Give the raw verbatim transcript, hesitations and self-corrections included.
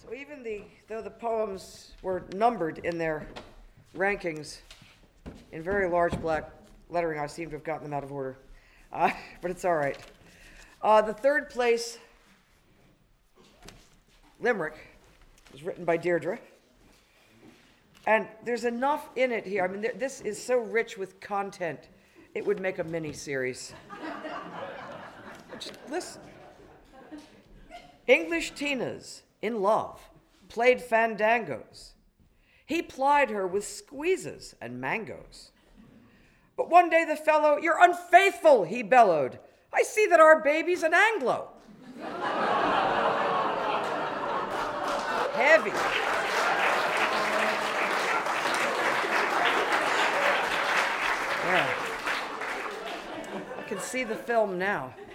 So even the, though the poems were numbered in their rankings in very large black lettering, I seem to have gotten them out of order. Uh, but it's all right. Uh, the third place limerick was written by Deirdre. And there's enough in it here. I mean, th- this is so rich with content, it would make a mini-series. Just listen. English Tina's in love, played fandangos. He plied her with squeezes and mangoes. But one day the fellow, "You're unfaithful," he bellowed. "I see that our baby's an Anglo." Heavy. Yeah. I can see the film now.